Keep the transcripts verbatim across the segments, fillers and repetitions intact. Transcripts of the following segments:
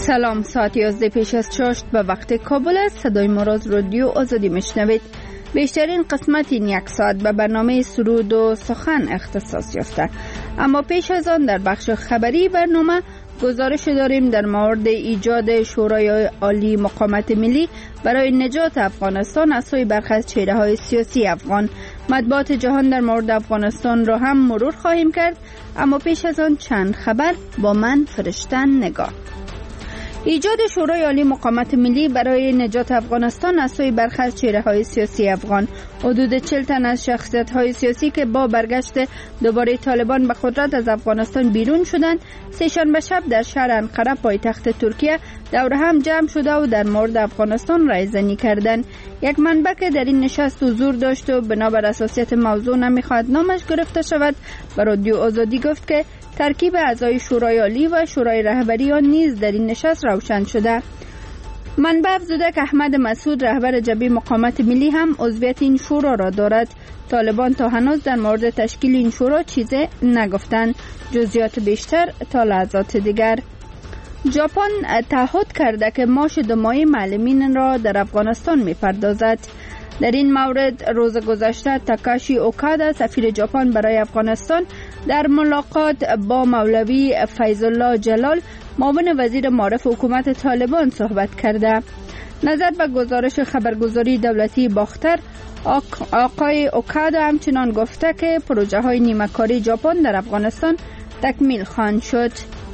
سلام، ساعت یازده پیش از چاشت به وقت کابل است. صدای ما را از رادیو آزادی میشنوید. بیشترین قسمت این یک ساعت به برنامه سرود و سخن اختصاص یافته، اما پیش از آن در بخش خبری برنامه گزارش داریم در مورد ایجاد شورای عالی مقاومت ملی برای نجات افغانستان از سوی برخی از چهره‌های سیاسی افغان. مطبوعات جهان در مورد افغانستان را هم مرور خواهیم کرد، اما پیش از آن چند خبر با من فرشتن نگاه. ایجاد شورای عالی مقاومت ملی برای نجات افغانستان از سوی برخی از چهره‌های سیاسی افغان. حدود چهل تن از شخصیت‌های سیاسی که با برگشت دوباره طالبان به قدرت از افغانستان بیرون شدند، سه‌شنبه شب در شهر انقره پایتخت ترکیه دور هم جمع شده و در مورد افغانستان رایزنی کردند. یک منبع که در این نشست حضور داشت و بنابر اساسیت موضوع نمی‌خواهد نامش گرفته شود، به رادیو آزادی گفت که ترکیب اعضای شورای عالی و شورای رهبری آن نیز در این نشست روشن شده. منبع افزوده که احمد مسعود رهبر جبهه مقاومت ملی هم عضویت این شورا را دارد. طالبان تا هنوز در مورد تشکیل این شورا چیزی نگفتند. جزئیات بیشتر تا لحظات دیگر. ژاپن تعهد کرده که معاش دو ماهه معلمین را در افغانستان می‌پردازد. در این مورد روز گذشته تاکاشی اوکادا سفیر ژاپن برای افغانستان در ملاقات با مولوی فیض الله جلال معاون وزیر معارف حکومت طالبان صحبت کرده. نظر به گزارش خبرگزاری دولتی باختر، آقای اوکادا همچنان گفته که پروژه های نیمه‌کاری ژاپن در افغانستان تکمیل خواهند شد.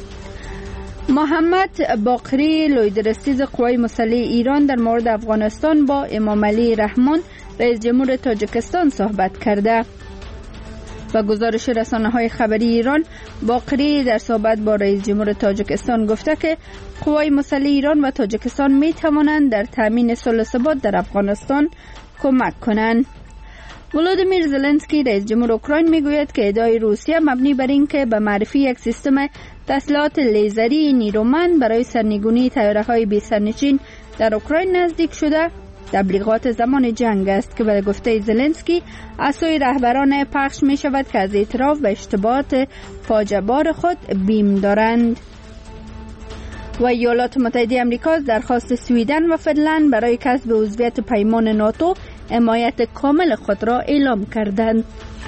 محمد باقری لویدرسیز قوای مسلح ایران در مورد افغانستان با امام علی رحمان رئیس جمهور تاجیکستان صحبت کرده. با گزارش رسانه‌های خبری ایران، باقری در صحبت با رئیس جمهور تاجیکستان گفته که قوای مسلح ایران و تاجیکستان می توانند در تامین صلح و ثبات در افغانستان کمک کنند. ولودیمیر زلنسکی رئیس جمهور اوکراین میگوید که ادعای روسیه مبنی بر اینکه به معرفی یک سیستم تسلیحات لیزری نیرومند برای سرنگونی طیاره‌های بی سرنشین در اوکراین نزدیک شده تبلیغات زمان جنگ است که به گفته زلنسکی از سوی رهبران پخش می شود که از اعتراف به اشتباهات فاجعه بار خود بیم دارند. و ایالات متحده آمریکا از درخواست سویدن و فنلند برای کسب عضویت پیمان ناتو حمایت کامل خود را اعلام کردند.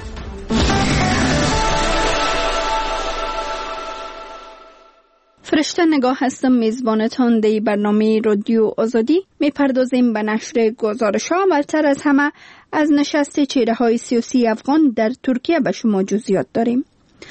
فرشته نگاه هستم، میزبانتان دی برنامه رادیو آزادی. میپردازیم به نشر گزارش ها. اولتر از همه از نشست چهره های سیاسی افغان در ترکیه به شما جزئیات داریم.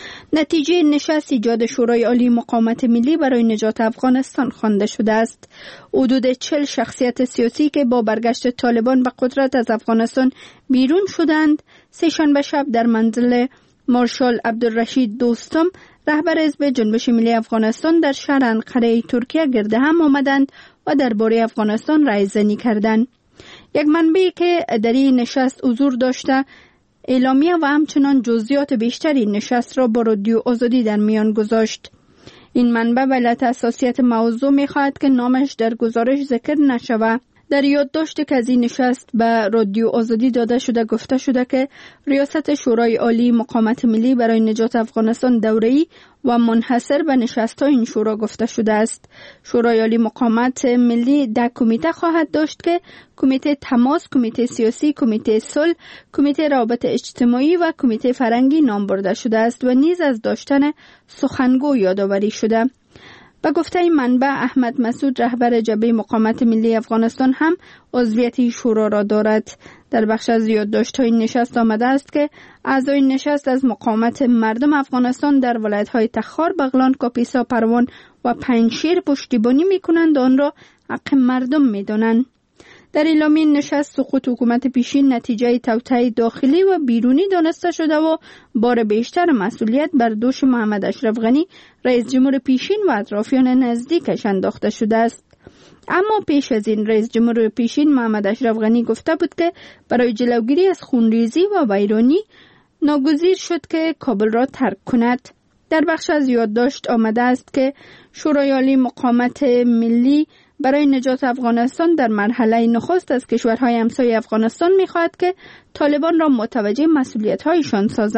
نتیجه نشست ایجاد شورای عالی مقاومت ملی برای نجات افغانستان خوانده شده است. حدود چهل شخصیت سیاسی که با برگشت طالبان به قدرت از افغانستان بیرون شدند، سه‌شنبه شب در منزل مارشال عبدالرشید دوستم رهبر حزب جنبش ملی افغانستان در شهر انقره ترکیه گرد هم آمدند و درباره افغانستان رایزنی کردند. یک منبعی که در این نشست حضور داشته اعلامیه و همچنان جزئیات بیشتری نشست را با رادیو آزادی در میان گذاشت. این منبع به علت حساسیت موضوع می‌خواهد که نامش در گزارش ذکر نشود. در یادداشتی که از این نشست به رادیو آزادی داده شده گفته شده که ریاست شورای عالی مقاومت ملی برای نجات افغانستان دوره‌ای و منحصر به نشست‌های این شورا گفته شده است. شورای عالی مقاومت ملی ده کمیته خواهد داشت که کمیته تماس، کمیته سیاسی، کمیته صلح، کمیته روابط اجتماعی و کمیته فرهنگی نام برده شده است و نیز از داشتن سخنگو یادآوری شده. به گفته این منبع، احمد مسعود رهبر جبهه مقاومت ملی افغانستان هم عضویت شورا را دارد. در بخش از یادداشت‌های نشست آمده است که اعضای نشست از مقاومت مردم افغانستان در ولایت‌های تخار، بغلان، کاپیسا، پروان و پنجشیر پشتیبانی می‌کنند و آن را حق مردم می‌دانند. در اعلامیه نشست سقوط حکومت پیشین نتیجه توطئه داخلی و بیرونی دانسته شده و بار بیشتر مسئولیت بر دوش محمد اشرف غنی رئیس جمهور پیشین و اطرافیان نزدیکش انداخته شده است. اما پیش از این رئیس جمهور پیشین محمد اشرف غنی گفته بود که برای جلوگیری از خونریزی و ویرانی ناگزیر شد که کابل را ترک کند. در بخش از یادداشت آمده است که شورای عالی مقاومت ملی برای نجات افغانستان در مرحله نخست از کشورهای همسایه افغانستان می‌خواهد که طالبان را متوجه مسئولیت‌هایشان سازند.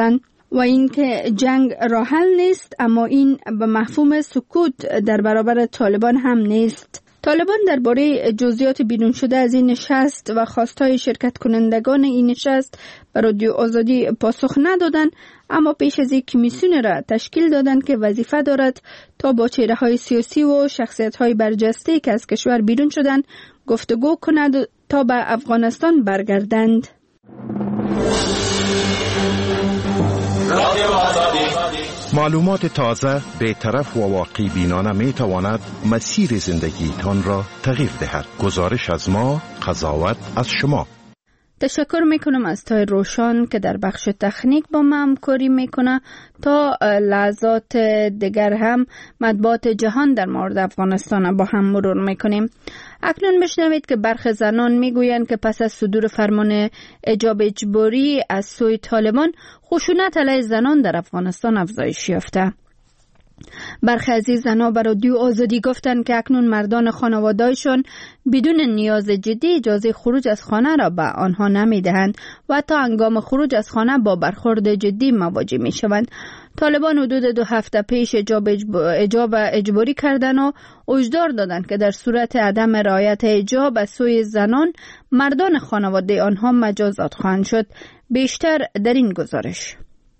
و اینکه جنگ راه حل نیست، اما این به مفهوم سکوت در برابر طالبان هم نیست. طالبان درباره جزئیات بیرون شده از این نشست و خواستهای شرکت کنندگان این نشست به رادیو آزادی پاسخ ندادند، اما پیش از این کمیسیون را تشکیل دادند که وظیفه دارد تا با چهره‌های سیاسی و شخصیت‌های برجسته که از کشور بیرون شدند گفتگو کند تا به افغانستان برگردند. معلومات تازه، بی‌طرف و واقعی بینانه می تواند مسیر زندگی تان را تغییر دهد. گزارش از ما، قضاوت از شما. تشکر میکنم از تای روشان که در بخش تکنیک با ما همکاری میکنه. تا لحظات دیگر هم مطبوعات جهان در مورد افغانستان با هم مرور میکنیم. اکنون بشنوید که برخی زنان میگویند که پس از صدور فرمان حجاب اجباری از سوی طالبان، خشونت علیه زنان در افغانستان افزایش یافته. برخی از این زنها به رادیو آزادی گفتند که اکنون مردان خانواده‌شان بدون نیاز جدی اجازه خروج از خانه را به آنها نمی‌دهند و تا هنگام خروج از خانه با برخورد جدی مواجه می‌شوند. طالبان حدود دو هفته پیش حجاب اجباری کردند و هشدار دادند که در صورت عدم رعایت حجاب از سوی زنان، مردان خانواده آنها مجازات خواهند شد. بیشتر در این گزارش.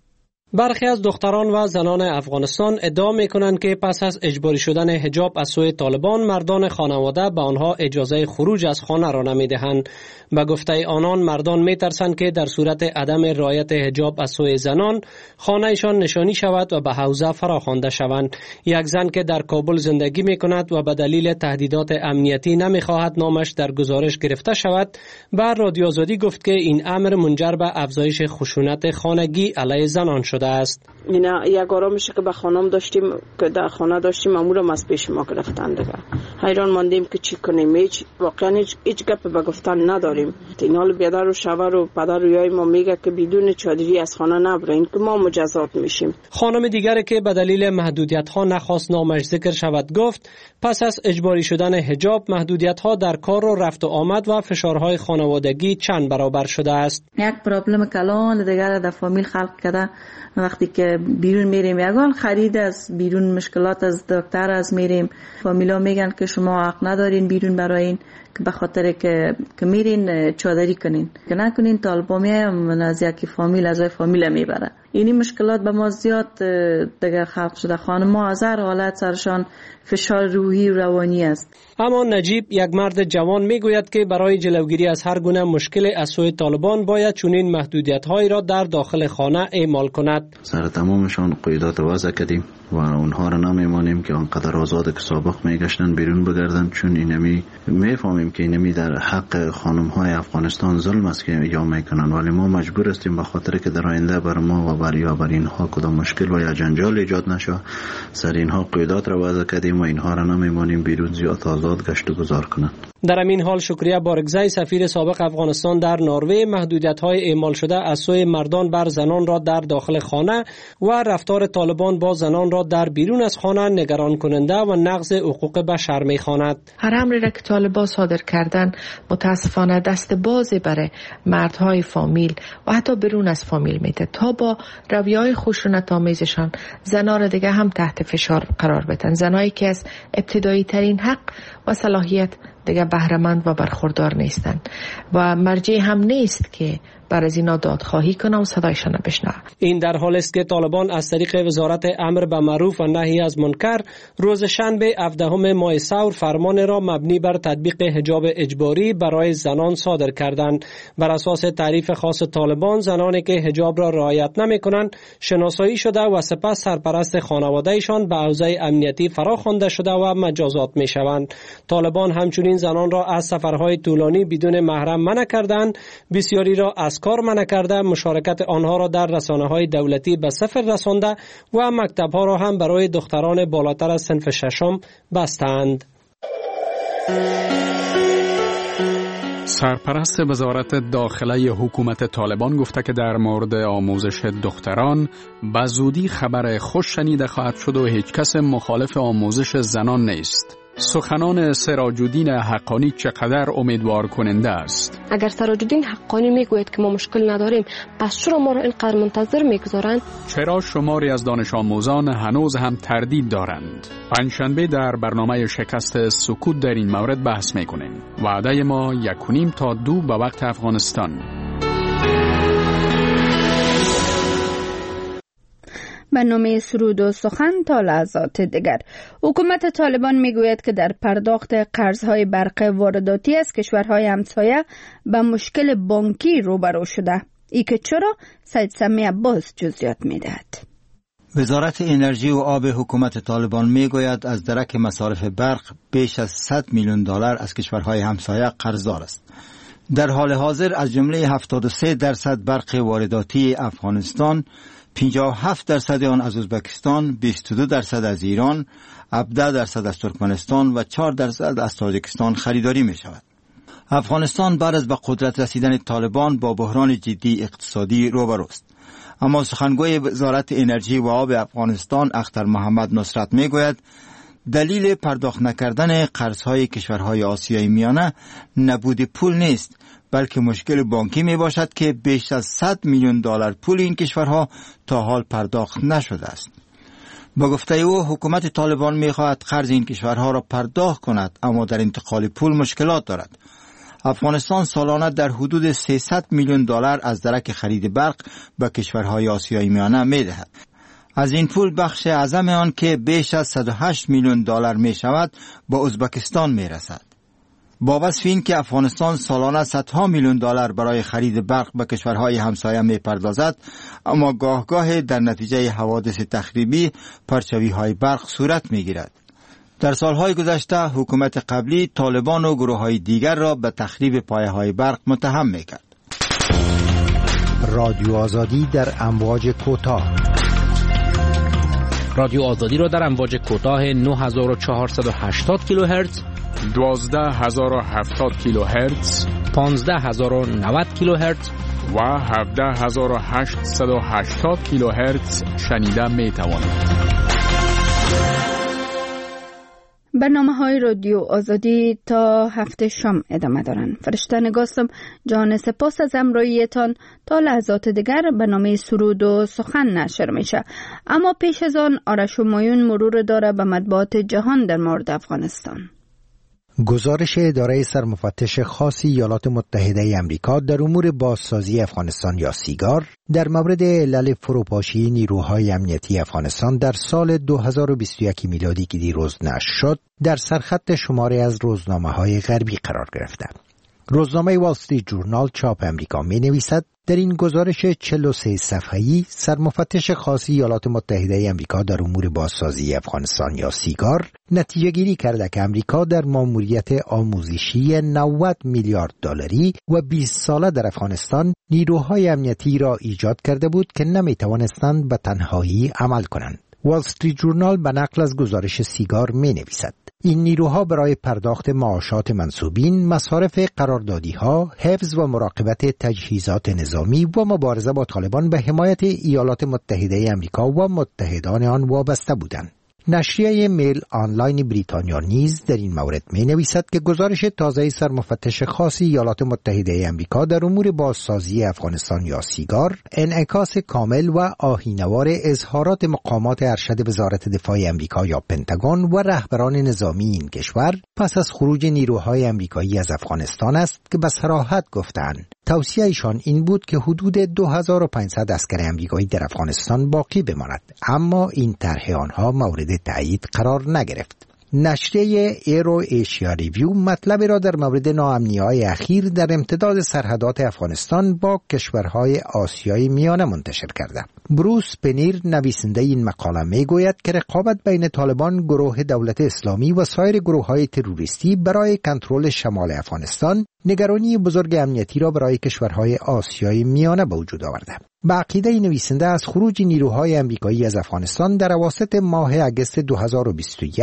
برخی از دختران و زنان افغانستان ادعا می‌کنند که پس از اجباری شدن حجاب از سوی طالبان، مردان خانواده به آنها اجازه خروج از خانه را نمی‌دهند. به گفته آنان، مردان می‌ترسند که در صورت عدم رعایت حجاب از سوی زنان، خانه‌شان نشانی شود و به حوزه فراخوانده شوند. یک زن که در کابل زندگی می‌کند و به دلیل تهدیدات امنیتی نمی‌خواهد نامش در گزارش گرفته شود، به رادیو آزادی گفت که این امر منجر به افزایش خشونت خانگی علیه زنان شده است. اینا یک آرامشی که به خانم داشتیم، که در خانه داشتیم، امورم از پیش ما گرفتن دیگه. حیران ماندیم که چی کنیم. هیچ واقعا هیچ, هیچ گپ به گفتن نداریم. این حال بیادر و شوهر و پدر و یای ما میگه که بدون چادری از خانه نبرین که ما مجازات میشیم. خانم دیگری که به دلیل محدودیت ها نخواست نامش ذکر شود گفت پس از اجباری شدن حجاب، محدودیت ها در کار و رفت و آمد و فشارهای خانوادگی چند برابر شده است. یک پرابلم کلان دیگر در فامیل خلق کرده. وقتی که بیرون میریم، یگان خرید از بیرون، مشکلات از دکتر از میریم، فامیلا میگن که شما حق ندارین بیرون براین، که به خاطر که که میرین چادری کنین، که نکنین طالبا میام از یکی فامیل از فامیل میبره. اینی مشکلات به ما زیاد دیگه خلق شده. خانم ها از هر حالت سرشان فشار روحی و روانی است. اما نجیب، یک مرد جوان، میگوید که برای جلوگیری از هر گونه مشکل از سوی طالبان باید چنین محدودیت‌هایی را در داخل خانه اعمال کند. سر تمامشان قیودات وضع کردیم و اونها را نمیمانیم که آنقدر آزاد که سابق میگشتن بیرون بگردن، چون اینمی میفهمیم که اینمی در حق خانم‌های افغانستان ظلم است که یا میکنن، ولی ما مجبور هستیم به خاطر که در آینده بر ما و بر یا بر اینها کدام مشکل و یا جنجال ایجاد نشه، سر اینها قیودات را وضع کردیم و اینها را نمیمانیم بیرون زیاد آزاد گشت و گذار کنند. در این حال شکریه بارگزی، سفیر سابق افغانستان در نروژ، محدودیت‌های اعمال شده از سوی مردان بر زنان را در داخل خانه و رفتار طالبان با زنان را در بیرون از خانه نگران کننده و نقض حقوق بشر می‌خواند. هر امری را که طالبان صادر کردن متاسفانه دست بازی برای مردهای فامیل و حتی بیرون از فامیل میده تا با رویه‌های خشونت‌آمیزشان زنان را دیگه هم تحت فشار قرار بدن. زنایی که از ابتدایی ترین حق و صلاحیت دیگه بهره‌مند و برخوردار نیستند و مرجع هم نیست که بر از اینا دادخواهی کنه و صدایشان بشنوه. این در حالی است که طالبان از طریق وزارت امر به معروف و نهی از منکر روز شنبه هفدهم ماه ثور فرمان را مبنی بر تطبیق حجاب اجباری برای زنان صادر کردند. بر اساس تعریف خاص طالبان، زنانی که حجاب را رعایت نمی‌کنند شناسایی شده و سپس سرپرست خانواده‌شان به حوزه امنیتی فراخوانده شده و مجازات می‌شوند. طالبان همچنین زنان را از سفرهای طولانی بدون محرم منع کردند، بسیاری را از کار منع کرده، مشارکت آنها را در رسانه‌های دولتی به صفر رسانده و مکتب‌ها را هم برای دختران بالاتر از صنف ششم بستند. سرپرست وزارت داخله حکومت طالبان گفته که در مورد آموزش دختران به زودی خبر خوش شنیده خواهد شد و هیچ کس مخالف آموزش زنان نیست. سخنان سراج الدین حقانی چقدر امیدوار کننده است. اگر سراج الدین حقانی میگوید که ما مشکل نداریم، پس چرا ما را اینقدر منتظر میگذارند؟ چرا شماری از دانش آموزان هنوز هم تردید دارند؟ پنجشنبه در برنامه شکست سکوت در این مورد بحث میکنیم. وعده ما یک و نیم تا دو به وقت افغانستان. برنامه سرود و سخن تا لحظات دیگر. حکومت طالبان میگوید که در پرداخت قرضهای برق وارداتی از کشورهای همسایه به مشکل بانکی روبرو شده. ای که چرا؟ سید سمی عباس جزئیات میدهد. وزارت انرژی و آب حکومت طالبان میگوید از درک مصارف برق بیش از صد میلیون دلار از کشورهای همسایه قرضدار است. در حال حاضر از جمله هفتاد و سه درصد برق وارداتی افغانستان، پنجاه و هفت درصد آن از ازبکستان، بیست و دو درصد از ایران، هفده درصد از ترکمنستان و چهار درصد از تاجیکستان خریداری می شود. افغانستان بعد از به قدرت رسیدن طالبان با بحران جدی اقتصادی روبروست. اما سخنگوی وزارت انرژی و آب افغانستان اختر محمد نصرت می گوید دلیل پرداخت نکردن قرضهای کشورهای آسیای میانه نبود پول نیست، بلکه مشکل بانکی می باشد که بیش از صد میلیون دلار پول این کشورها تا حال پرداخت نشده است. با گفته او حکومت طالبان می خواهد قرض این کشورها را پرداخت کند، اما در انتقال پول مشکلات دارد. افغانستان سالانه در حدود سیصد میلیون دلار از درک خرید برق به کشورهای آسیای میانه می دهد. از این پول بخش اعظم آن که بیش از صد و هشت میلیون دلار می شود با ازبکستان می رسد. با وصف این که افغانستان سالانه صدها میلیون دلار برای خرید برق به کشورهای همسایه می پردازد، اما گاه گاه در نتیجه حوادث تخریبی پرچوی های برق صورت می گیرد. در سالهای گذشته حکومت قبلی طالبان و گروه های دیگر را به تخریب پایه های برق متهم می کرد. رادیو آزادی در امواج کوتاه. رادیو آزادی را در امواج کوتاه نه هزار و چهارصد و هشتاد کیلوهرتز، دوازده هزار و هفتاد کیلوهرتز، پانزده هزار و نود کیلوهرتز و هفده هزار و هشتصد و هشتاد کیلوهرتز شنیده می توانید. برنامه های رادیو آزادی تا هفته شام ادامه دارند. فرشته نگاستم جان سپاس از همراهیتان. تا لحظات دیگر برنامه سرود و سخن نشر میشه، اما پیش از آن آرش همایون مرور داره به مطبوعات جهان در مورد افغانستان. گزارش اداره سرمفتش خاص ایالات متحده امریکا در امور بازسازی افغانستان یا سیگار در مورد علل فروپاشی نیروهای امنیتی افغانستان در سال دو هزار و بیست و یک میلادی که دیروز نشر شد در سرخط شماری از روزنامه‌های غربی قرار گرفته. روزنامه وال استریت جورنال چاپ امریکا می نویسد در این گزارش چهل و سه صفحه‌ای سرمفتش خاص ایالات متحده امریکا در امور بازسازی افغانستان یا سیگار نتیجه گیری کرده که امریکا در ماموریت آموزشی نود میلیارد دلاری و بیست ساله در افغانستان نیروهای امنیتی را ایجاد کرده بود که نمی توانستند به تنهایی عمل کنند. وال استریت جورنال به نقل از گزارش سیگار می نویسد این نیروها برای پرداخت معاشات منصوبین، مصارف قراردادی‌ها، حفظ و مراقبت تجهیزات نظامی و مبارزه با طالبان به حمایت ایالات متحده امریکا و متحدان آن وابسته بودند. نشریه میل آنلاین بریتانیا نیز در این مورد می نویسد که گزارش تازه سرمفتش خاص ایالات متحده امریکا در امور بازسازی افغانستان یا سیگار انعکاس کامل و آیین‌وار اظهارات مقامات ارشد وزارت دفاع امریکا یا پنتاگون و رهبران نظامی این کشور پس از خروج نیروهای امریکایی از افغانستان است که به صراحت گفتند توصیه ایشان این بود که حدود دو هزار و پانصد اسکر امریکایی در افغانستان باقی بماند، اما این طرح آنها مورد تایید قرار نگرفت. نشریه ایرو ایشیا ریویو مطلب را در مورد ناامنی‌های اخیر در امتداد سرحدات افغانستان با کشورهای آسیای میانه منتشر کرده. بروس پنیر نویسنده این مقاله میگوید که رقابت بین طالبان، گروه دولت اسلامی و سایر گروه‌های تروریستی برای کنترل شمال افغانستان نگرانی بزرگ امنیتی را برای کشورهای آسیای میانه به وجود آورده. به عقیده نویسنده از خروج نیروهای امریکایی از افغانستان در اواسط ماه اگست دو هزار و بیست و یک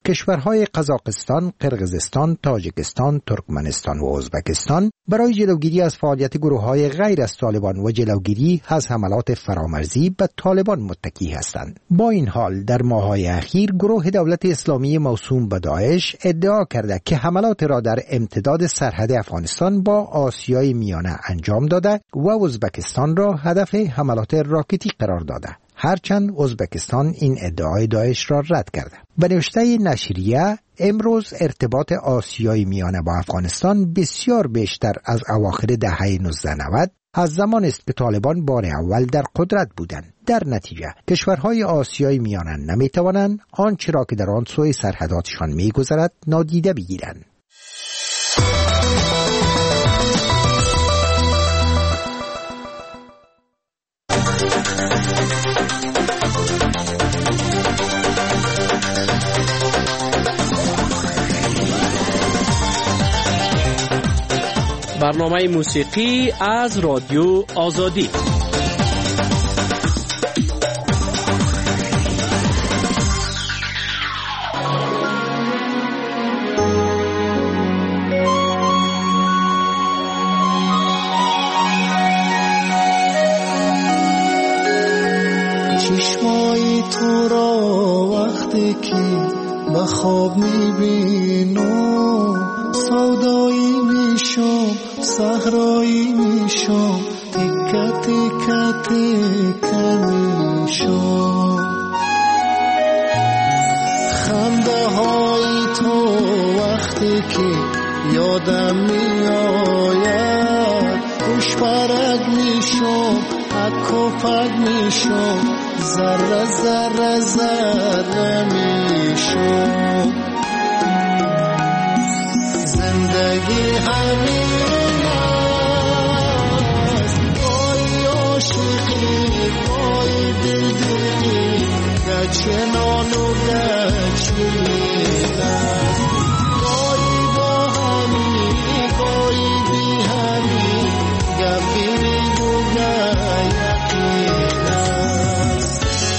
کشورهای قزاقستان، قرقیزستان، تاجیکستان، ترکمنستان و ازبکستان برای جلوگیری از فعالیت گروه‌های غیر از طالبان و جلوگیری از حملات فرامرزی به طالبان متکی هستند. با این حال در ماه‌های اخیر گروه دولت اسلامی موسوم به داعش ادعا کرده که حملات را در امتداد سرحد افغانستان با آسیای میانه انجام داده و ازبکستان را هدف حملات راکتی قرار داده. هرچند ازبکستان این ادعای داعش را رد کرده. به نوشته نشریه امروز ارتباط آسیای میانه با افغانستان بسیار بیشتر از اواخر دهه نوزده نود از زمان است که طالبان بار اول در قدرت بودند. در نتیجه کشورهای آسیای میانه نمیتوانند آنچه را که در آن سوی سرحداتشان میگذرد نادیده بگیرند. برنامه موسیقی از رادیو آزادی. چشمای تو را وقتی که به خواب میبینم سودایی میشم، صحرایی میشم، تکه تکه تکه میشم. خنده های تو وقتی که یادم میآید خوش پرک میشم، حک و پک میشم، ذره ذره ذره میشم. زندگی همین است، گاهی عاشقی گاهی دلدلی، گچنان و گچین است. گاهی با همی گاهی بی همی، گپی میگو یقین است.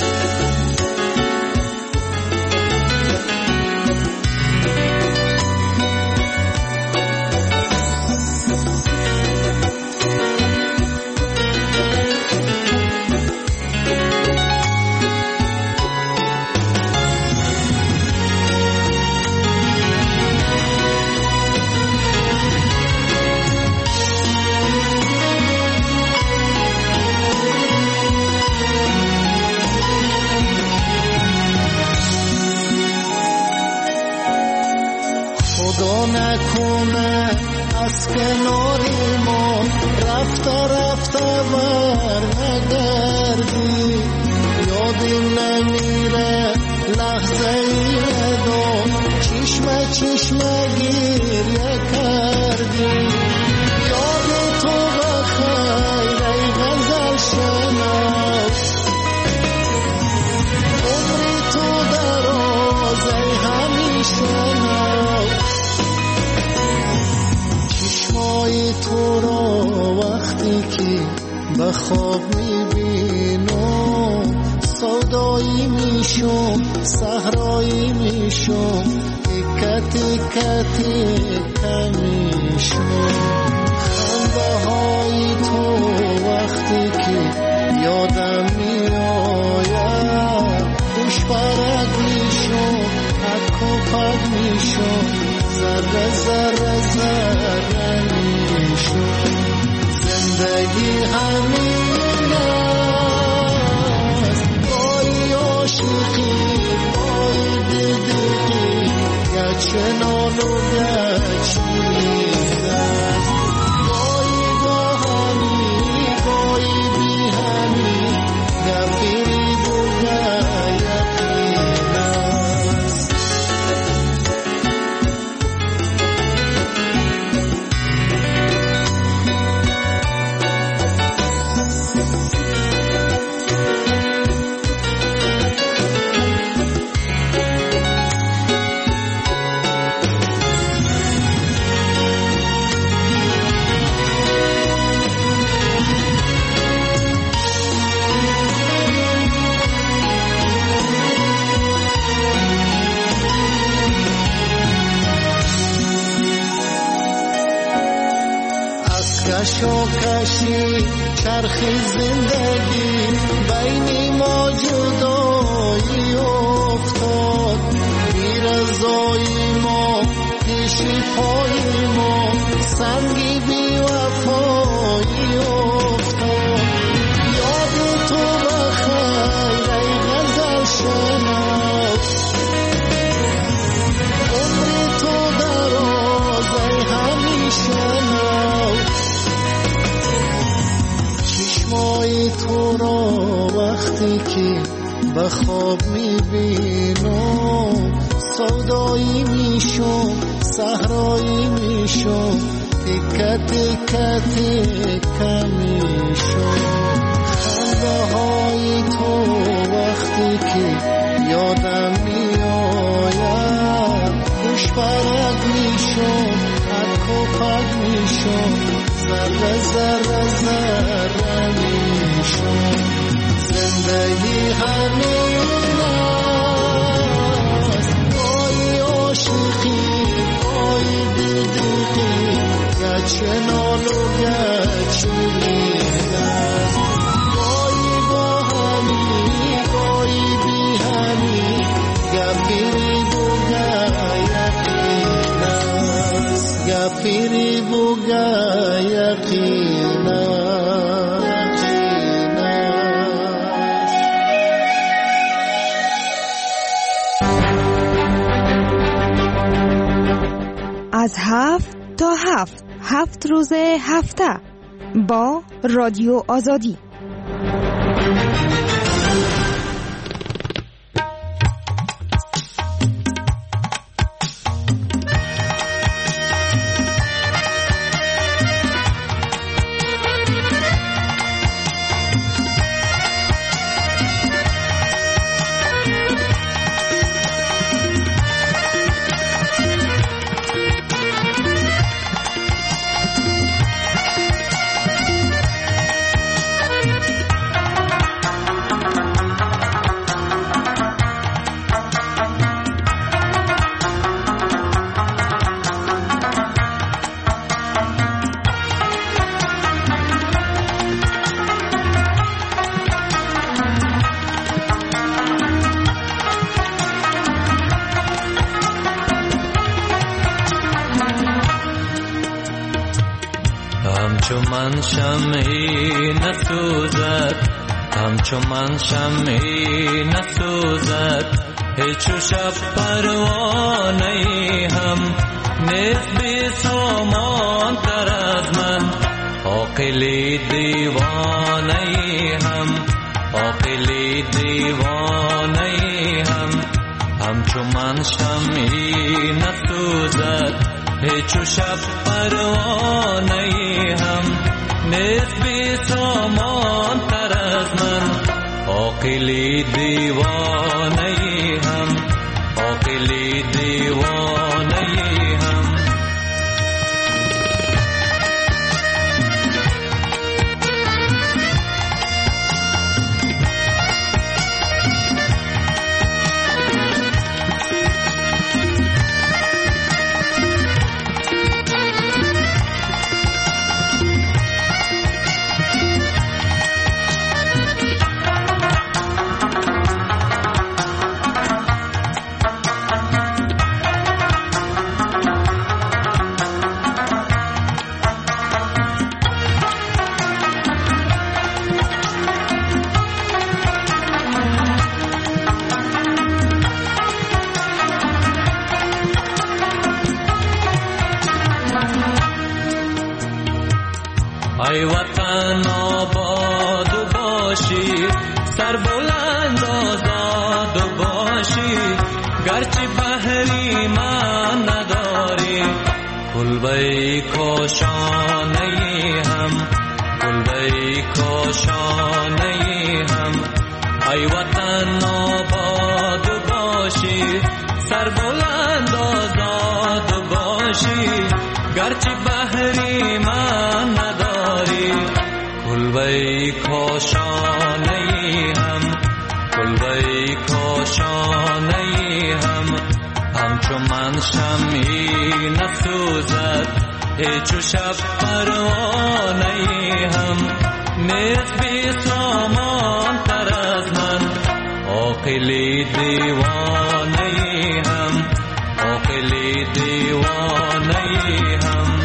خدا نکنه از کناری ما رفته رفته بر نگردی، یادم نمیره لحظه ای دو چشمه چشمه گریه کردی. یاد تو بخیر ای غزل شناس، عمری تو دراز ای همیشه ناز. چشمای تو را وقتی که به خواب میبینم سودایی میشم، صحرایی میشم، تکه تکه تکه میشم. خنده های تو وقتی که یادم میآید خوش پرک میشم، حک و پک میشم، ذره ذره ذره میشم. زندگی همین است، گاهی عاشقی گاهی دلدلی، گچنان و گچین است. گاهی با همی گاهی بی همی، گپی میگو یقین است. چرخ زندگی بین ما جدایی افتاد، بی رضای ما پیش پای ما سنگی بی وفایی افتاد. یاد تو بخیر ای غزل شناس، عمر تو دراز ای همیشه ناز. چشمای تو را وقتی که به خواب میبینم سودایی میشم، صحرایی میشم، تکه تکه تکه میشم. خنده های تو وقتی که یادم میآید خوش برگ میشم، پک و پک میشم، ذره ذره ذره میشم. زندگی همین است، گاهی عاشقی گاهی دلدقی، گرچه نال و گرچه نیست، گاهی با همی گاهی بی همی، گپیری بوگه یقین است، گپیری بوگه یقین است. از هفت تا هفت هفت روز هفته با رادیو آزادی. همچو من شمعی نسوزد، همچو من شمعی نسوزد، هیچو شب پروانه هم نیست بی سامان تر از من. عاقلی دیوانه هم، عاقلی دیوانه هم، همچو من شمعی نسوزد، هیچو شب پروانه هم نیست بی سامان تر از من. عاقلی دیوانه هم، عاقلی دیوانه هم. ای وطن آباد باشی، سر بلند آزاد باشی، گرچه بحری من نداری، کلبه کاشانه هم، کلبه کاشانه هم. ای وطن آباد باشی، سر بلند آزاد باشی، گرچه بحری من نداری، کلبه کاشانه هم، کلبه کاشانه هم. همچو من شمعی نسوزد، هیچو شب پروانه هم نیست بی سامان تر از من. عاقلی دیوانه هم، عاقلی دیوانه هم.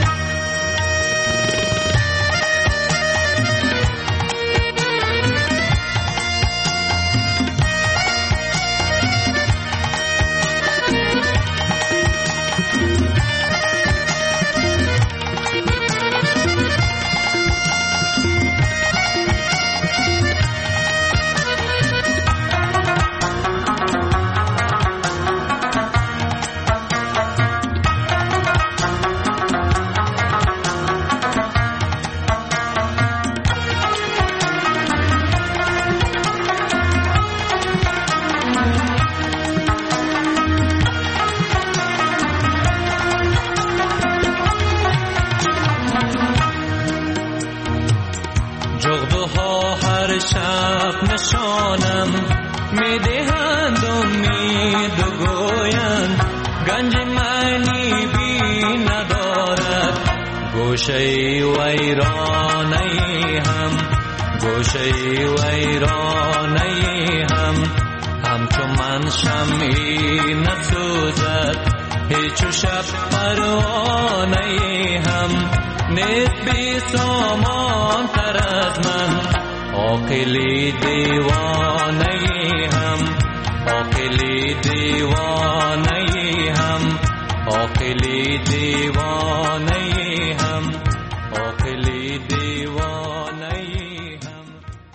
جغدها هر شب نشانم میدهند امید و گویند گنج معنی بی ندارد. گوشه ویرانه هم، گوشه ویرانه هم. همچون من شمعی نسوزد هیچ شب پروانه هم. نیست بی سامان تر از من. عاقلی دیوانه هم، عاقلی دیوانه هم. عاقلی دیوانه هم، عاقلی دیوانه هم.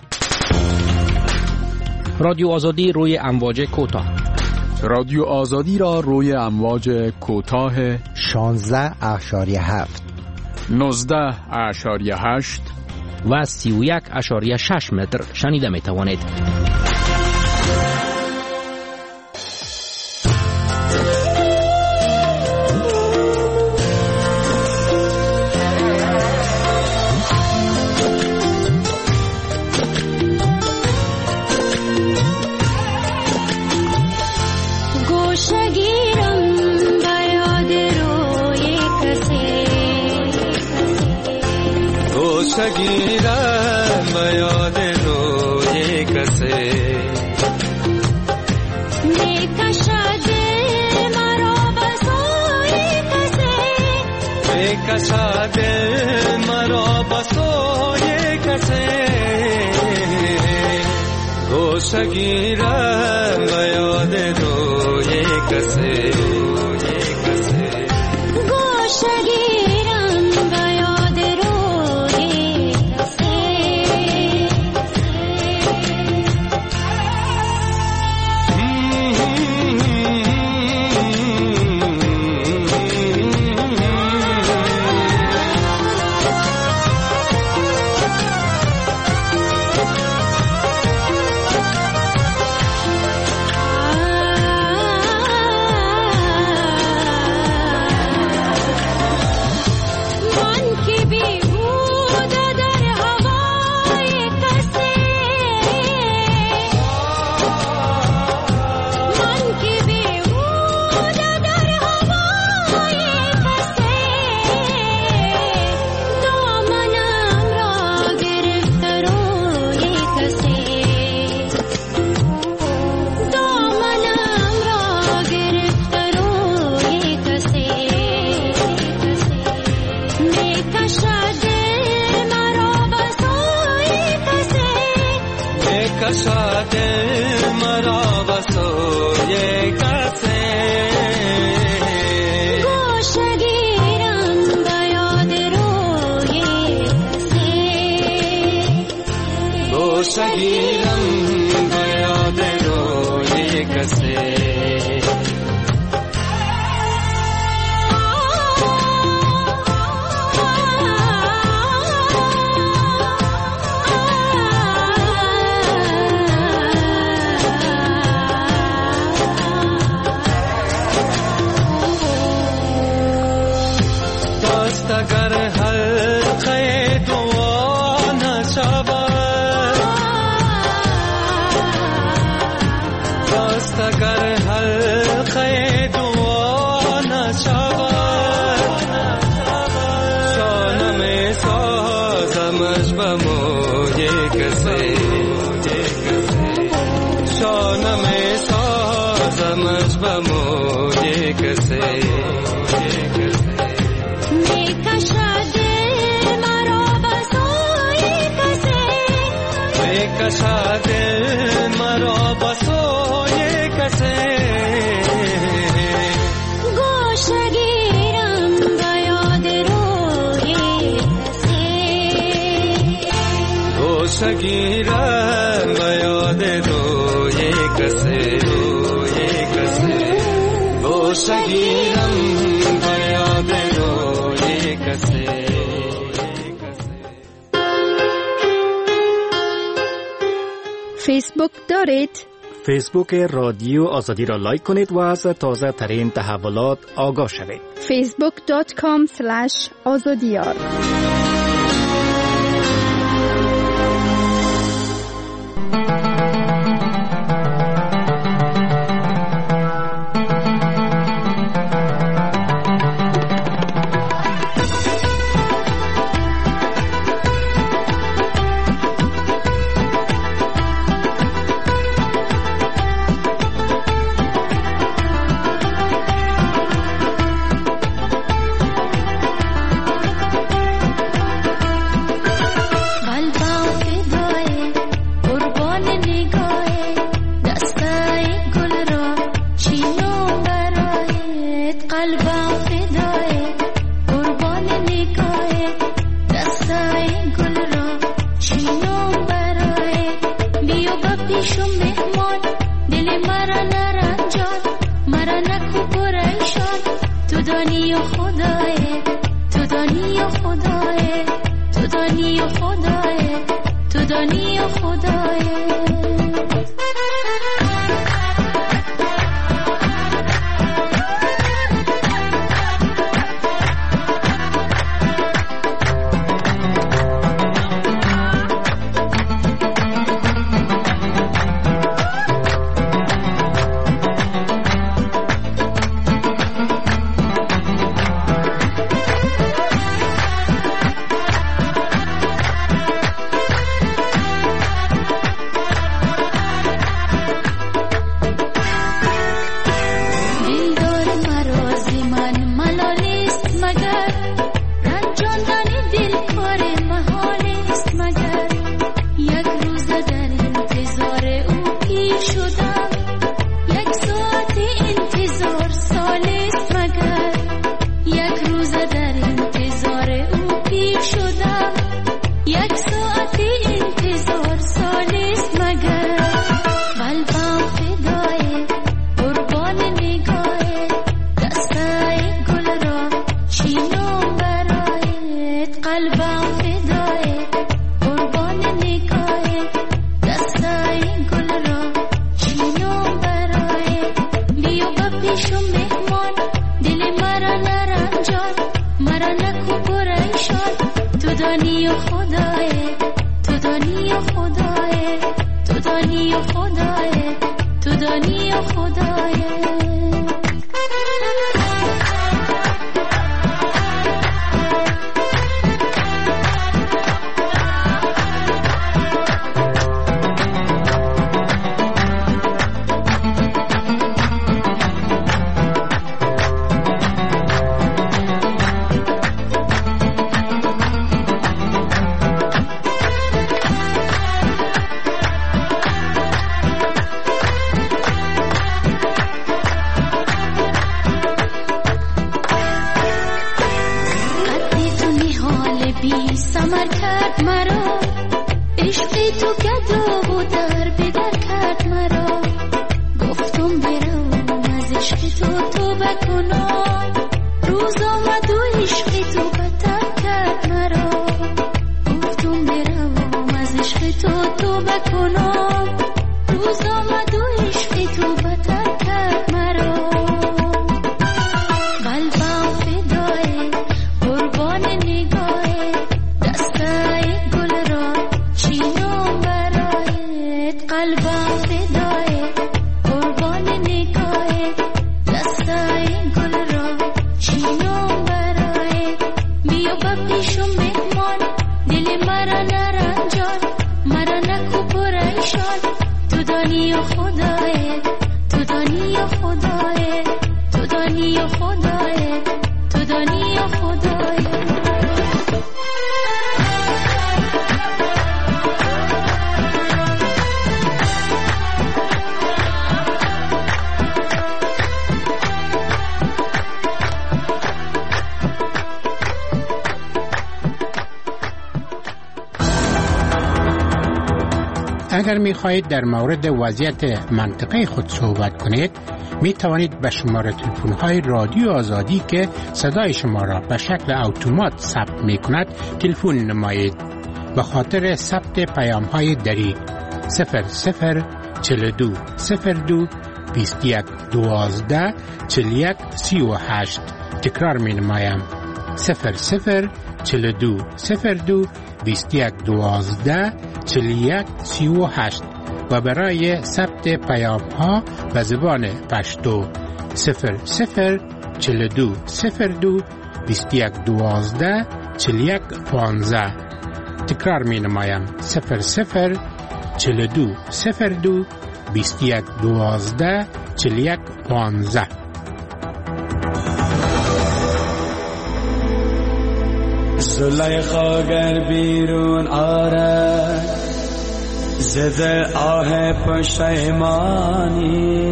رادیو آزادی روی امواج کوتاه. رادیو آزادی را روی امواج کوتاه شانزده اشاریه هفت، نوزده اشاریه هشت و سی و یک اشاریه شش متر شنیده می توانید. گیرم به یاد روی کسی میکشد مرا به سوی کسی، میکشد مرا به سوی کسی. گوشه گیرم به یاد روی کسی، گوشه گیرم به یاد روی اگر هر کسی شانم سازم از بموی کسی میکشد مرا بسوی کسی میکشد مرا بسوی کسی گوشه گیرم به یاد روی کسی گوشه گیرم به یاد روی کسی روی کسی گوشه گیرم به یاد روی کسی. فیسبوک دارید؟ فیسبوک رادیو آزادی را لایک کنید و از تازه ترین تحولات آگاه شوید. فیسبوک دات کام اسلش آزادیار. دانی و خدای تو دانی و خدای تو دانی و خدای تو دانی و خدای اگر می خواهید در مورد وضعیت منطقه خود صحبت کنید می توانید به شماره تلفن های رادیو آزادی که صدای شما را به شکل اتومات ثبت می کند تلفن نمایید. به خاطر ثبت پیام های دری صفر صفر چهل و دو صفر دو بیست و یک دوازده چهل و یک سی و هشت تکرار می نمایم صفر صفر چهل و دو صفر دو بیست و یک دوازده چهل و یک سی و هشت و برای ثبت پیام ها به زبان پشتو صفر صفر چهل و دو صفر دو بیست و یک دوازده چهل و یک پانزده تکرار می نمایم صفر صفر چهل و دو صفر دو بیست و یک دوازده چهل و یک پانزده. زلیخا گر بیرون آرد زده آه پشیمانی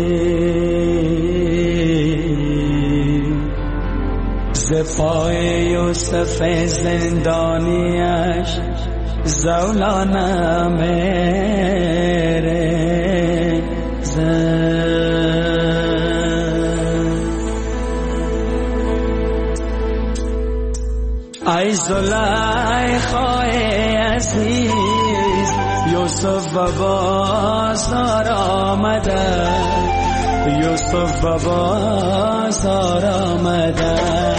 ز پای یوسف زندانیش زولانه میره ای زلیخای عزیز یوسف و بازار آمده یوسف و بازار آمده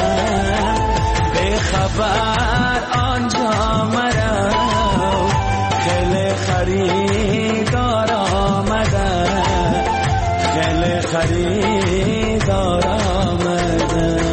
به خبر آنجا مرا خیلی خریدار آمده خیلی خریدار آمده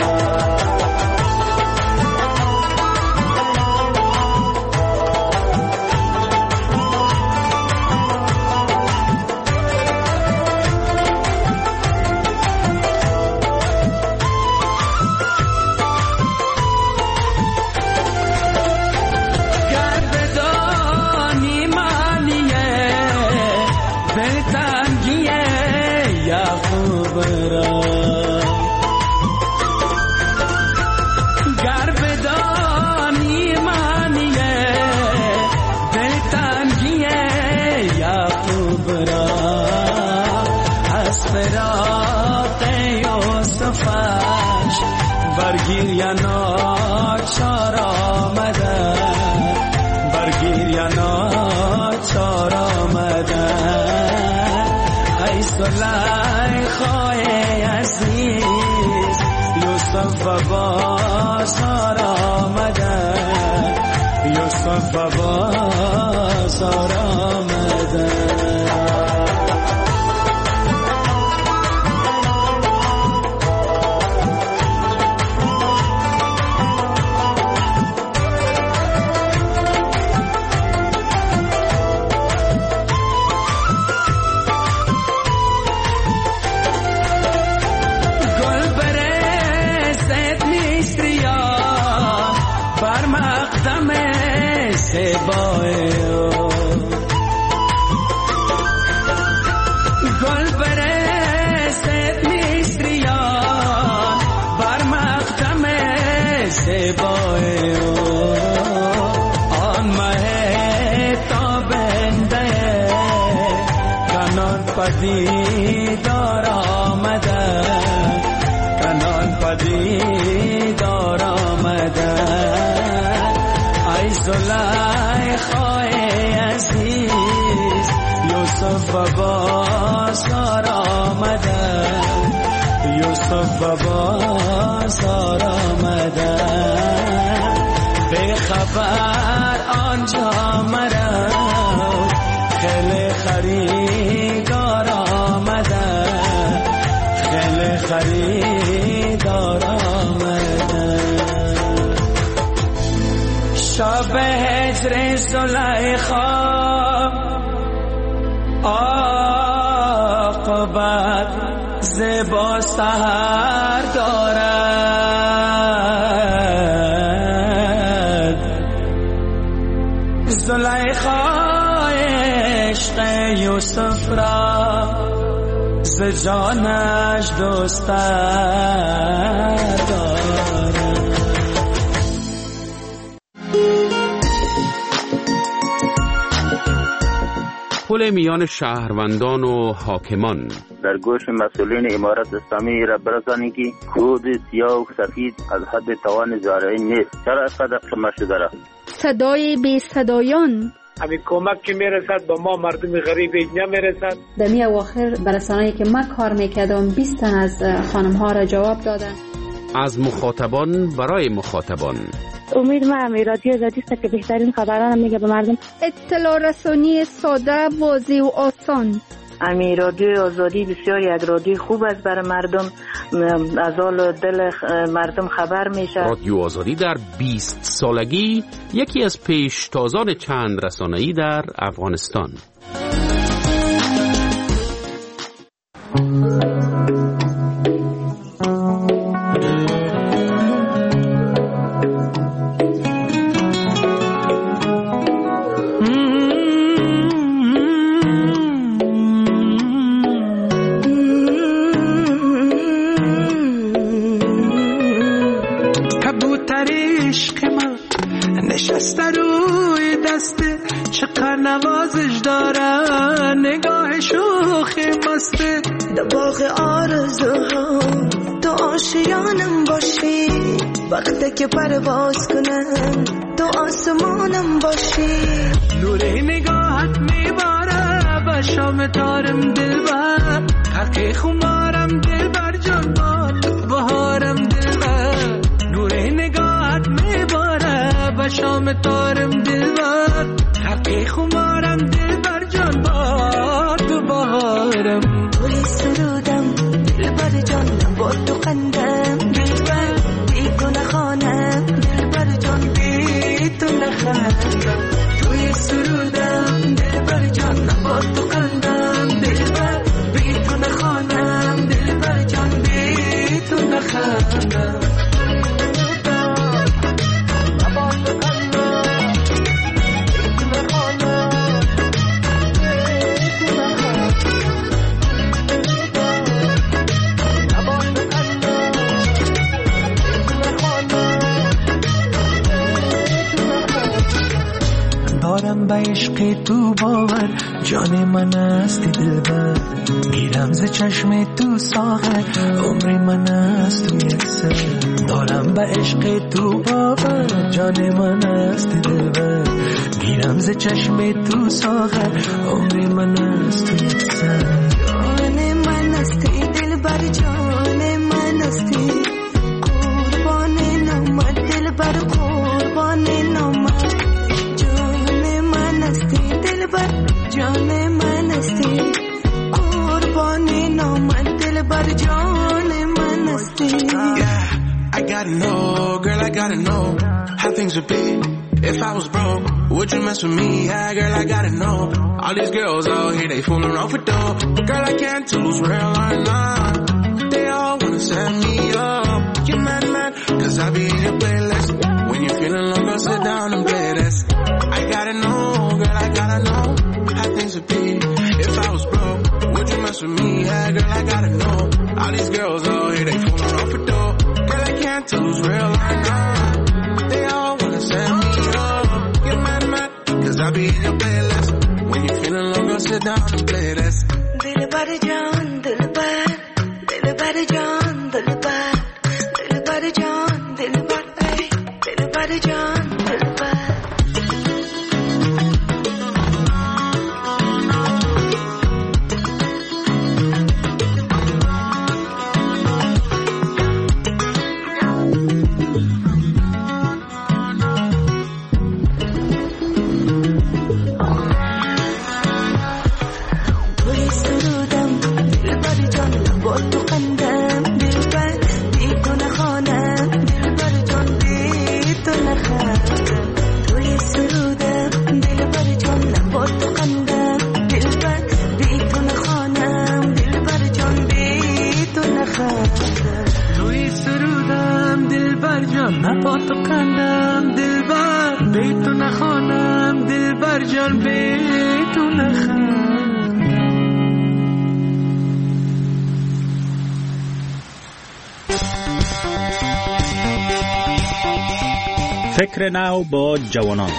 برگیر یا ناچار آمده برگیر یا ناچار آمده ای زلیخای عزیز یوسف و بازار آمده یوسف و بازار آمده گل برست میستریان بر مقدم زیبای آن مه تابنده کنان پدیدار آمده کنان پدیدار آمده ای زلیخای عزیز یوسف و بازار آمده یوسف و بازار آمده به خبر آنجا مرا خیلی خریدار آمده خیلی خریدار آمده شب هجر زلیخا زیبا سحر دارد زلیخای عشق یوسف را ز جانش دوست دارد. پل میان شهروندان و حاکمان. در گوش مسئولین امارت اسلامی را برسانید که کود سیاه و سفید از حد توان زارعین نیست. چرا اینقدر قمه شده را؟ صدای بی صدایان. همین کمک که میرسد با ما مردم غریب اینجا میرسد. دمی اواخر برسانه‌ای که ما کار میکردم بیست تن از خانم ها را جواب دادن. از مخاطبان برای مخاطبان. امید ما امی رادیو آزادی است که بهترین خبران میگه به مردم. اطلاع رسانی ساده، واضح و آسان. امی رادیو آزادی بسیار یک رادیو خوب است برای مردم، از حال دل مردم خبر میشه. رادیو آزادی در بیست سالگی یکی از پیشتازان چند رسانه‌ای در افغانستان. نوازش دارن نگاه شوخ مسته در باغ آرزوها تو آشیانم باشی، وقتی که پرواز کنم تو آسمانم باشی. نور نگاهت میباره به شام تارم دلبر، حقی خمارم دلبر جان باد بهارم دلبر. نور نگاهت میباره به شام تارم دلبر، حقی خمارم دلبر جان باد بهارم. توی سرودم دلبر جانم با تو قندم، دلبر بی تو نخوانم دلبر جان بی تو نخوانم. توی سرودم دلبر جانم با تو قندم، دلبر بی تو نخوانم دلبر جان بی تو نخوانم. دارم به عشق تو باور، جان من هستی دلبر. گیرم ز چشم تو ساغر، عمر من هست تو یک سر. دارم به عشق تو باور، جان من هستی دلبر. گیرم ز چشم تو ساغر، عمر من هست تو یک سر. جان من هستی دلبر، جان من هستی قربان نامت دلبر، قربان نامت. جان من هستی قربان نامت دلبر، جان من هستی. I gotta know, girl, I gotta know how things would be if I was broke. Would you mess with me? Yeah, girl, I gotta know. All these girls out here, they fooling around for dough. Girl, I can't choose real or not. They all wanna set me up. You mad, mad, cause I be in your playlist. When you're feeling low, girl, sit down and play this. I gotta know, girl, I gotta know how things would be if I was broke. Would you mess with me? Yeah, girl, I gotta know. All these girls out here, they fooling around for dough. Girl, I can't tell who's real or not. They all wanna set me up. Get mad, mad, cause I be in your playlist. When you're feeling low, girl, sit down and play this. Dilbar jaan, dilbar, dilbar jaan, dilbar, dilbar jaan, dilbar, ay, dilbar jaan, dilbar. بدون خندم. فکر نو با جوانان.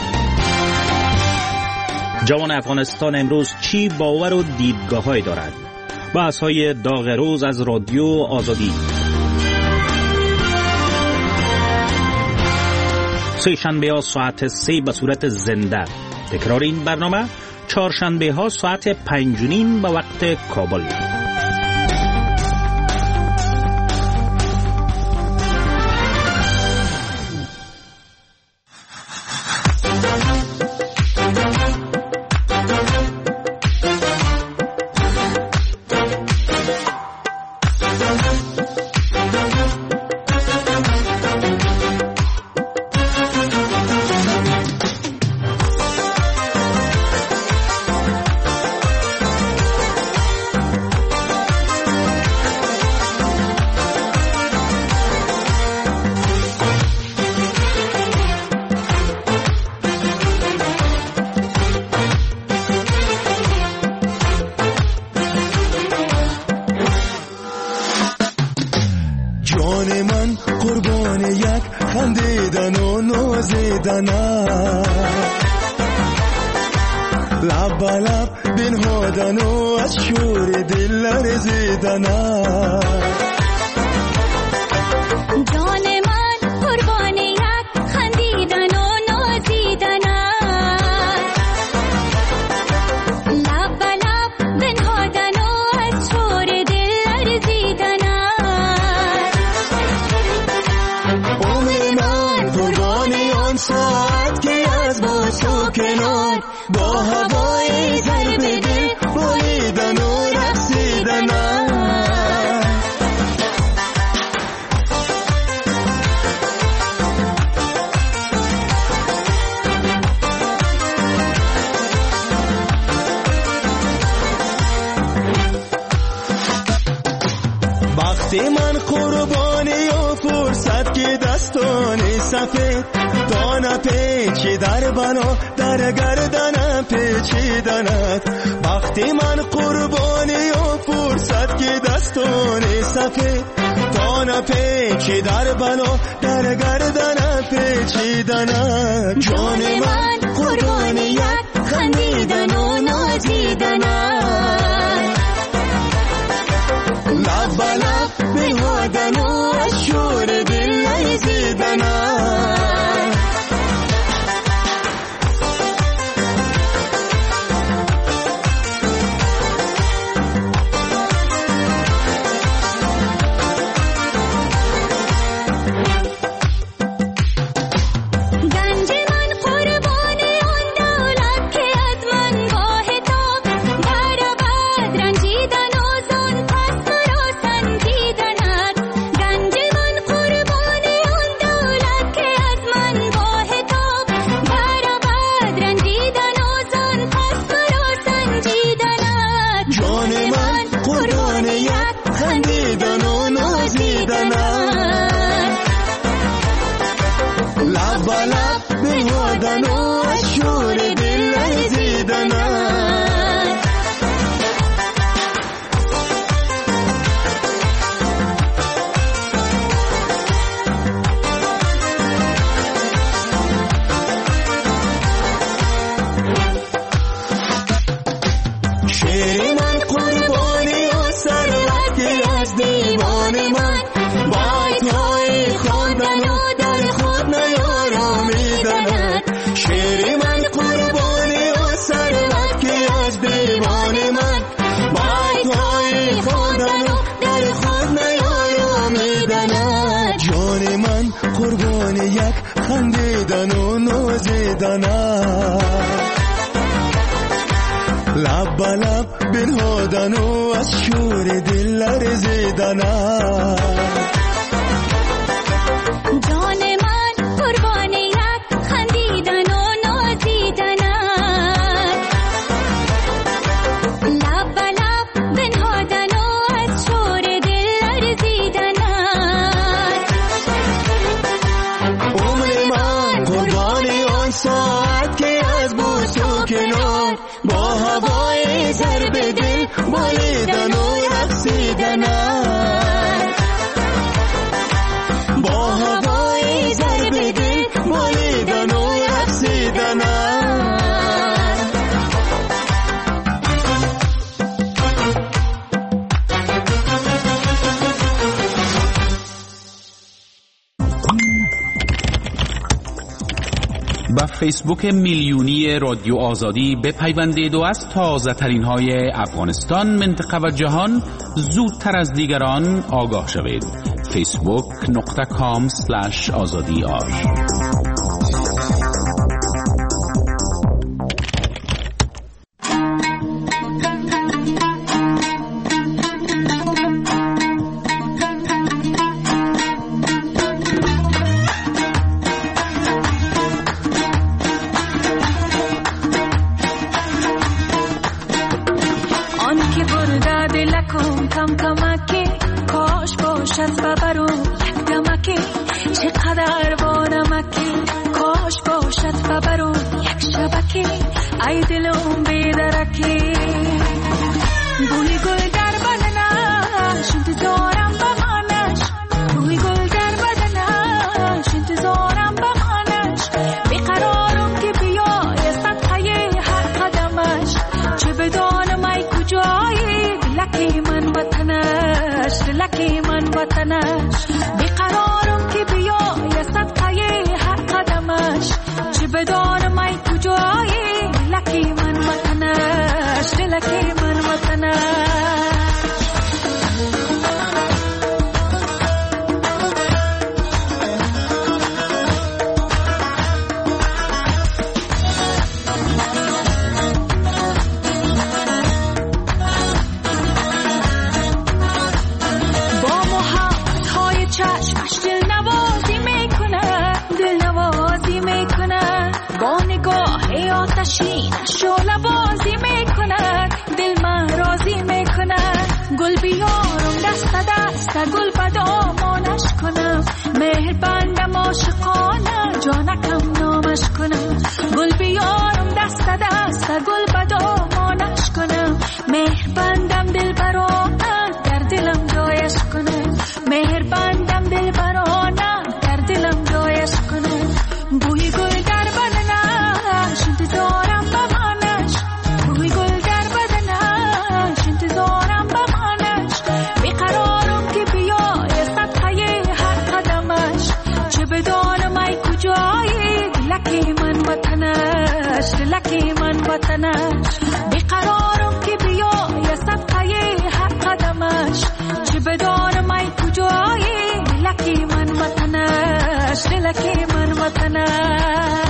جوان افغانستان امروز چی باور و دیدگاه‌هایی دارد؟ بحث‌های داغ روز از رادیو آزادی. سه شنبه ها ساعت سه به صورت زنده. تکرار این برنامه چهارشنبه ها ساعت پنج و نیم به وقت کابل. لب لب بنهادن و از شور دل لرزیدن جان من قربان یک خندیدن و نازیدن لب لب بنهادن و از شور دل لرزیدن عمر من قربان آن ساعت که از باش و کنار با هوای ضرب دل بریدن و رقصیدن وقتی من قربانی و فرصت که دستان سفید دانه پیچی در بنا در گردنم پیچیدند وقتی من قربانی و فرصت که دستان سفید دانه پیچی در بنا در گردنم پیچیدند جان من قربانی یک خندیدن و نازیدن لب لب بنهادن و از شور دل لرزیدن خندیدن و نازیدن لب لب بنهادن و از شور دل لرزیدن جان من قربان یک خندیدن و نازیدن لب لب بنهادن و از شور دل لرزیدن عمر من قربان آن ساعت که از بوس و کنار با هوای ضرب دل بالیدن و رقصیدن است. با هوای ضرب دل بالیدن و رقصیدن است. با فیسبوک میلیونی رادیو آزادی بپیوندید و از تازه ترین های افغانستان، منطقه و جهان زودتر از دیگران آگاه شوید. فیسبوک نقطه کام سلش آزادی آر. ای دلم بیدرکی بوی گل در بدنش انتظارم بمانش، بوی گل در بدنش انتظارم بمانش. بیقرارم که بیای صدقه هر قدمش، چه بدانم ای کجایی دلکی من وطنش، دلکی من وطنش. بیقرارم که بیای صدقه هر قدمش، چه بدانم ای کجایی لکی من وطنش، لکی من وطنش. با محبت های چشمش دل نوازی میکنه، دل نوازی میکنه. با نگاه آتشین شعله بازی میکند، دل من راضی میکند. گل بیارم دست دست گل بدامانش کنم، مهر بندم عاشقانه جانکم نامش کنم. گل بیارم دست دست گل بدامانش کنم، مهر بندم دل برانه در دلم جایش کنم، مهر بندم دل برانه در دلم جایش کنم. بوی گل در بدنش انتظارم بمانش، بوی گل در بدنش انتظارم بمانش. بیقرارم که بیای صدقه هر قدمش، چه بدانم ای کجایی دلکی من وطنش، دلکی من وطنش. بیقرارم که بیای صدقه هر قدمش، چه بدانم ای کجایی دلکی من وطنش، دلکی من وطنش.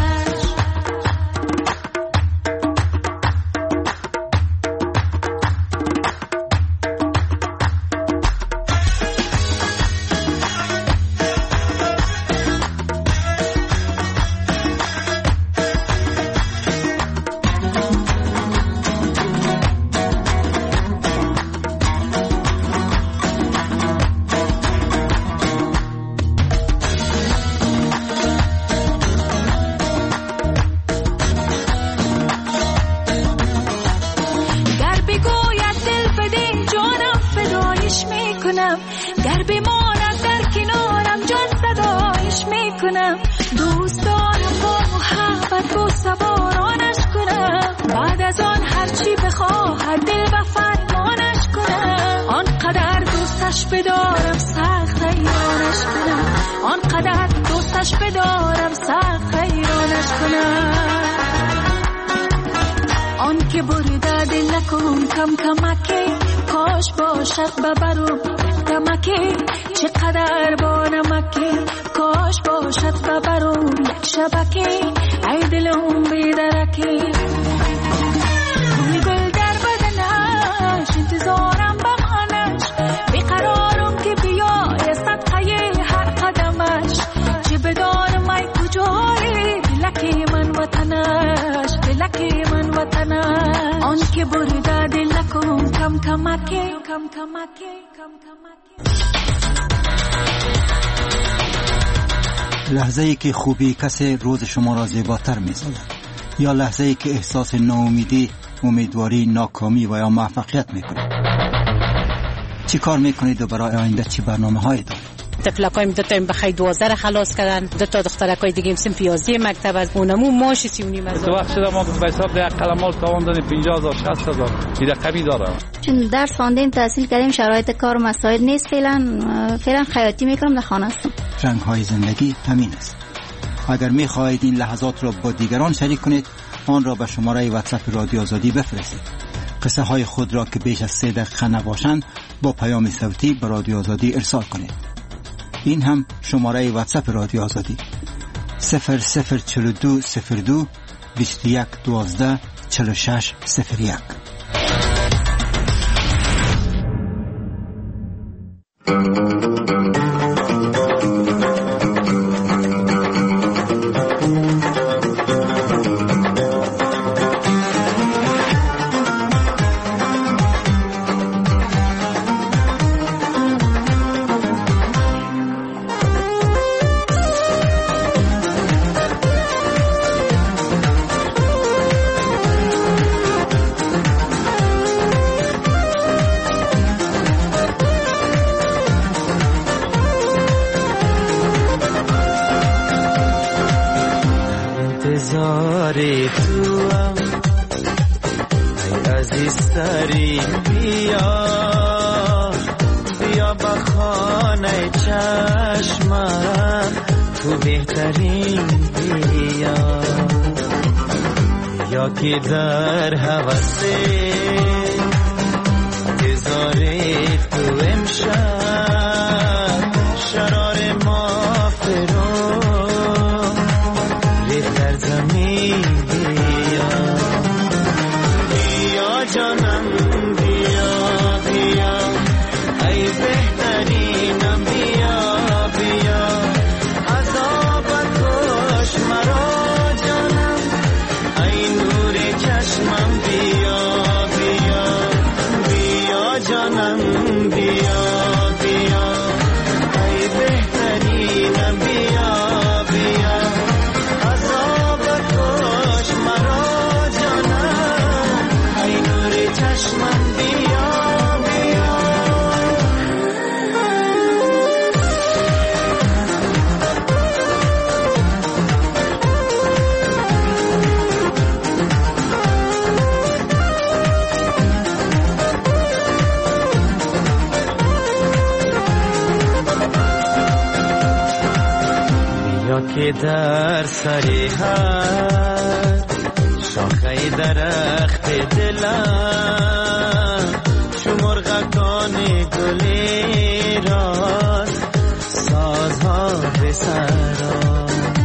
گر بماند در کنارم جان صدایش میکنم. دوست دارم با محبت با سوارانش کنم، بعد از آن هرچی بخواهد دل و فرمانش کنم. آنقدر دوستش بدارم سخت حیرانش کنم، آنقدر دوستش بدارم سخت حیرانش کنم. آن که برده دلکم کم کمکی، کاش باشد ببرم کمکی. چقدر با نمکی، کاش باشد ببرم یک شبکی. ای دلم بیدرکی بوی گل در بدنش انتظارم بمانش. بیقرارم که بیای صدقه هر قدمش، چه بدانم ای کجایی دلکی من وطنش، دلکی من وطنش. آن که برده دلکم کم کمکی، کم کمکی، کم کمکی. لحظه ای که خوبی کسی روز شما را زیباتر می سازد، یا لحظه ای که احساس ناامیدی امیدواری ناکامی و یا موفقیت میکنید؟ چی کار میکنید و برای آینده چی برنامه هایی دارید؟ تفلکایم دو تا بخای دوازده خلاص کردن، دو تا دخترکای دیگه صنف یازده مکتب از اونمو ماش سی و نیم هزار. تو وقت شده ما به حساب ده قلمال تواندن پنجاه هزار شصت هزار این رقمی داره. چون درس خواندیم تحصیل کردیم شرایط کار مساعد نیست، فعلا فعلا خیاطی میکنم در خانه هستم. رنگ های زندگی همین است. اگر میخواهید این لحظات را با دیگران شریک کنید آن را به شماره واتساپ رادیو آزادی بفرستید. قصه های خود را که بیش از سه دقیقه نباشند با پیام صوتی به رادیو آزادی ارسال کنید. این هم شماره واتساپ رادیو آزادی صفر صفر چهل و دو صفر دو بیست و یک دوازده چهل و شش صفر یک. که در حواسه گذاره تو امشب شرار ما فرو ریخت در زمین. بیا بیا جانم بیا بیا ای بهترینم بیا بیا عذابت کش مرا جانم ای نور چشمم بیا بیا بیا جانم بیا بیا ای بهترینم بیا بیا عذابت کش مرا جانم ای نور چشمم بیا بیا. بیا که در سری هر شاخه درخت دلم چو مرغکان گلی راست سازها به سرا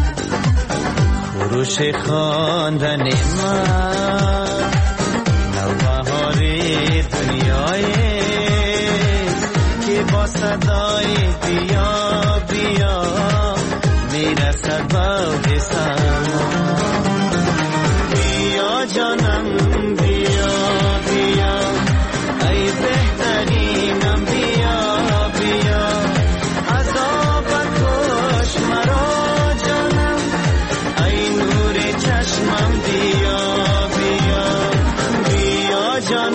خروش خواندن من نوبهار دنیای که با صدای بیا بیا میرسد باغ سما. بیا جانم بیا بیا ای بهترینم بیا بیا عذابت کش مرا جانم ای نور چشمم بیا بیا بیا جانم